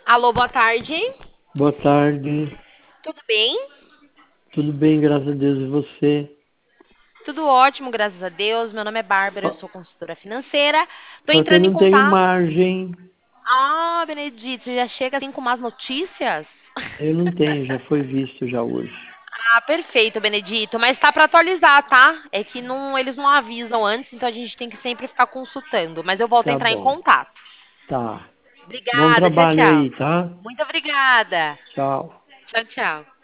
Alô, boa tarde. Boa tarde, Tudo bem? tudo bem, graças a Deus, e você? Tudo ótimo, graças a Deus. Meu nome é Bárbara, eu Só, sou consultora financeira. Tô só que eu entrando em não tenho contato. margem, Ah, Benedito, você já chega assim com más notícias? eu não tenho, já foi visto já hoje. Ah, perfeito, Benedito. Mas tá para atualizar, tá? É que não, eles não avisam antes, então a gente tem que sempre ficar consultando. Mas eu volto a Tá entrar em bom, contato. tá. Bom Obrigada, tchau, trabalho tchau. aí, tá? Muito obrigada. Tchau. Tchau, tchau.